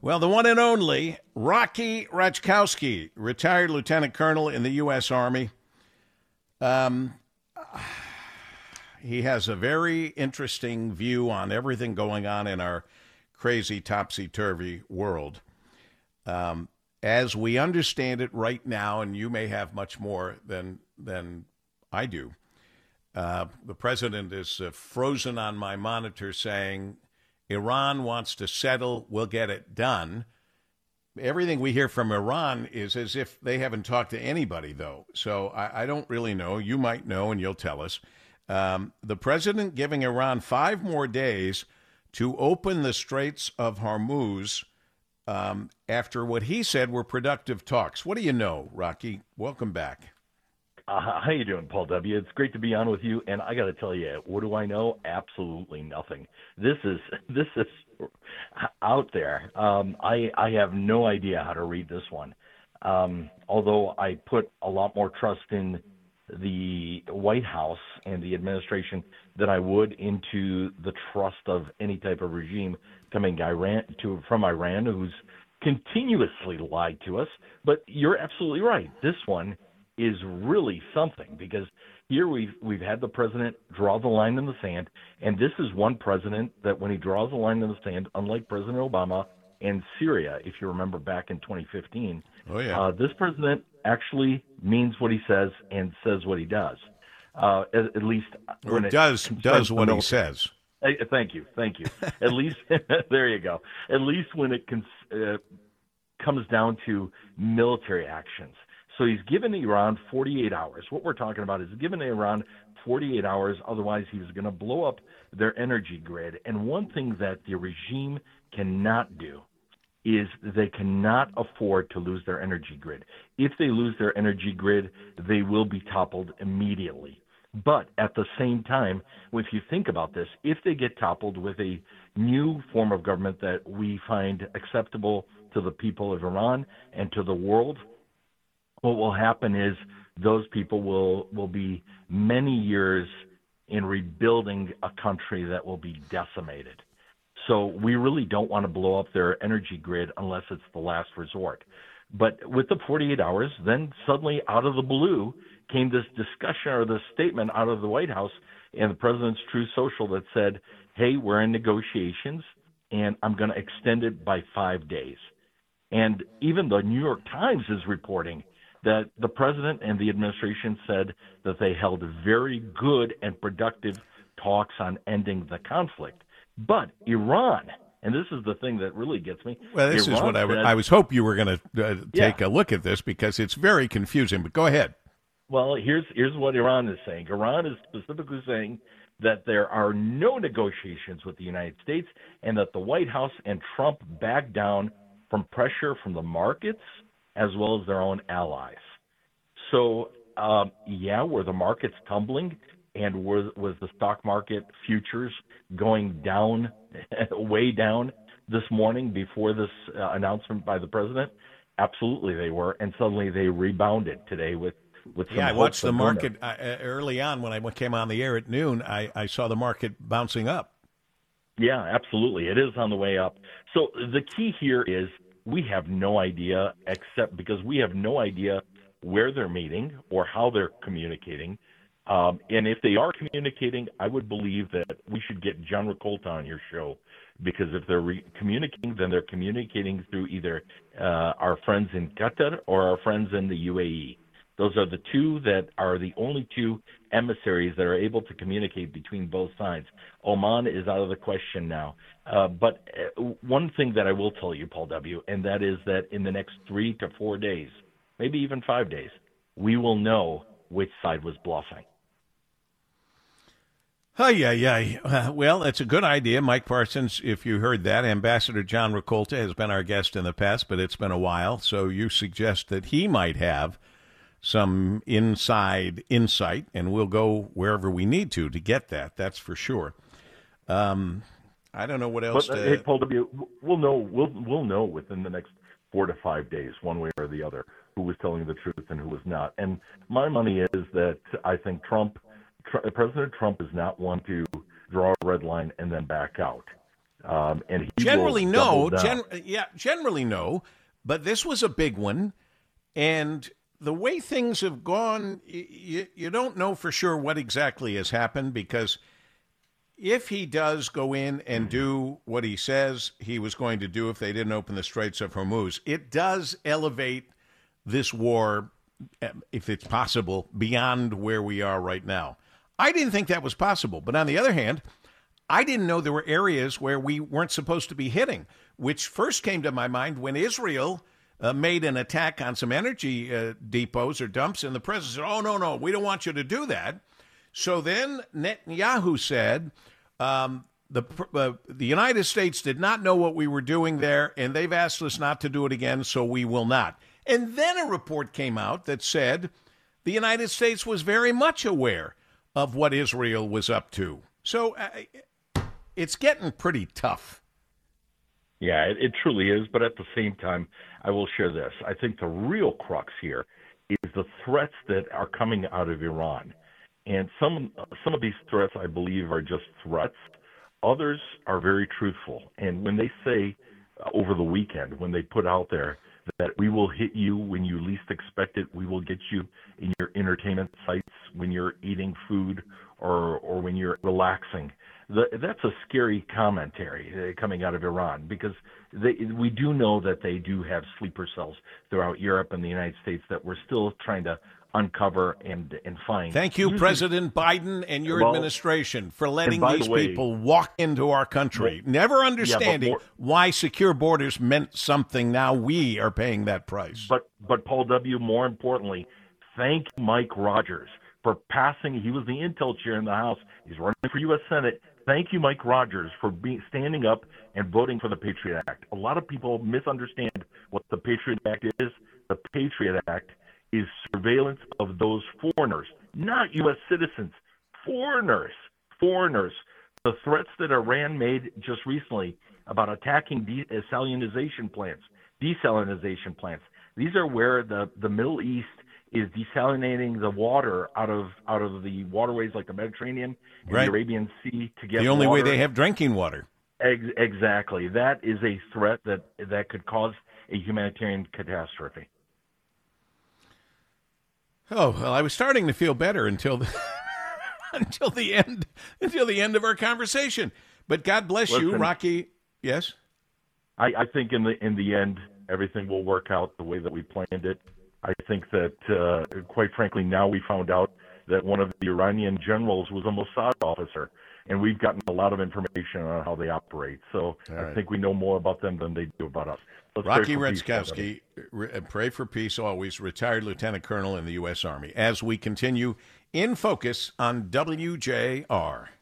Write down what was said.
Well, the one and only Rocky Raczkowski, retired lieutenant colonel in the U.S. Army. Um, he has a very interesting view on everything going on in our crazy, topsy-turvy world. As we understand it right now, and you may have much more than I do, the president is frozen on my monitor saying, Iran wants to settle, we'll get it done. Everything we hear from Iran is as if they haven't talked to anybody, though. So I don't really know. You might know, and you'll tell us. The president giving Iran 5 more days to open the Straits of Hormuz after what he said were productive talks. What do you know, Rocky? Welcome back. How you doing, Paul W.? It's great to be on with you, and I got to tell you, what do I know? Absolutely nothing. This is out there. I have no idea how to read this one. Although I put a lot more trust in the White House and the administration than I would into the trust of any type of regime coming from Iran, who's continuously lied to us. But you're absolutely right. This one is really something, because here we've had the president draw the line in the sand, and this is one president that when he draws the line in the sand, unlike President Obama and Syria, if you remember back in 2015, this president actually means what he says and says what he does. At least when it does what he says. Thank you. At least there you go. At least when it comes down to military actions. So he's given Iran 48 hours. What we're talking about is giving Iran 48 hours. Otherwise, he's going to blow up their energy grid. And one thing that the regime cannot do is they cannot afford to lose their energy grid. If they lose their energy grid, they will be toppled immediately. But at the same time, if you think about this, if they get toppled with a new form of government that we find acceptable to the people of Iran and to the world, what will happen is those people will be many years in rebuilding a country that will be decimated. So we really don't want to blow up their energy grid unless it's the last resort. But with the 48 hours, then suddenly out of the blue came this discussion or this statement out of the White House and the president's Truth Social that said, hey, we're in negotiations and I'm going to extend it by 5 days. And even the New York Times is reporting that the president and the administration said that they held very good and productive talks on ending the conflict. But Iran, and this is the thing that really gets me. Well, this Iran is what said, I was hope you were going to take a look at this, because it's very confusing. But go ahead. Well, here's what Iran is saying. Iran is specifically saying that there are no negotiations with the United States and that the White House and Trump back down from pressure from the markets as well as their own allies. So, were the markets tumbling and was the stock market futures going down, way down this morning before this announcement by the president? Absolutely they were, and suddenly they rebounded today with some I watched the market early on when I came on the air at noon. I saw the market bouncing up. Yeah, absolutely. It is on the way up. So the key here is we have no idea, except because we have no idea where they're meeting or how they're communicating. And if they are communicating, I would believe that we should get John Rakolta on your show, because if they're communicating, then they're communicating through either our friends in Qatar or our friends in the UAE. Those are the two that are the only two emissaries that are able to communicate between both sides. Oman is out of the question now. But one thing that I will tell you, Paul W., and that is that in the next 3 to 4 days, maybe even 5 days, we will know which side was bluffing. Well, that's a good idea, Mike Parsons. If you heard that, Ambassador John Rakolta has been our guest in the past, but it's been a while. So you suggest that he might have some inside insight, and we'll go wherever we need to get that. That's for sure. I don't know what else. But, hey, Paul W., we'll know. We'll know within the next 4 to 5 days, one way or the other, who was telling the truth and who was not. And my money is that I think President Trump is not one to draw a red line and then back out. And he generally will no. double down. Generally no. But this was a big one. And the way things have gone, you don't know for sure what exactly has happened, because if he does go in and do what he says he was going to do if they didn't open the Straits of Hormuz, it does elevate this war, if it's possible, beyond where we are right now. I didn't think that was possible. But on the other hand, I didn't know there were areas where we weren't supposed to be hitting, which first came to my mind when Israel made an attack on some energy depots or dumps, and the president said, oh, no, we don't want you to do that. So then Netanyahu said, the United States did not know what we were doing there, and they've asked us not to do it again, so we will not. And then a report came out that said the United States was very much aware of what Israel was up to. So it's getting pretty tough. Yeah, it truly is. But at the same time, I will share this. I think the real crux here is the threats that are coming out of Iran. And some of these threats, I believe, are just threats. Others are very truthful. And when they say over the weekend, when they put out there that we will hit you when you least expect it, we will get you in your entertainment sites when you're eating food or when you're relaxing, that's a scary commentary coming out of Iran, because we do know that they do have sleeper cells throughout Europe and the United States that we're still trying to uncover and find. Thank you, President Biden and your administration, for letting these people walk into our country, never understanding why secure borders meant something. Now we are paying that price. But Paul W., more importantly, thank Mike Rogers for passing. He was the Intel chair in the House. He's running for U.S. Senate. Thank you, Mike Rogers, for standing up and voting for the Patriot Act. A lot of people misunderstand what the Patriot Act is. The Patriot Act is surveillance of those foreigners, not U.S. citizens, foreigners. The threats that Iran made just recently about attacking desalination plants. These are where the Middle East is desalinating the water out of the waterways like the Mediterranean and the Arabian Sea to get the only water. way they have drinking water. Exactly. That is a threat that could cause a humanitarian catastrophe. Oh, well, I was starting to feel better until the end of our conversation. But God bless you, Rocky. Yes? I think in the end, everything will work out the way that we planned it. I think that, quite frankly, now we found out that one of the Iranian generals was a Mossad officer, and we've gotten a lot of information on how they operate. So I think we know more about them than they do about us. Rocky Retzkowski, pray for peace always, retired lieutenant colonel in the U.S. Army, as we continue in focus on WJR.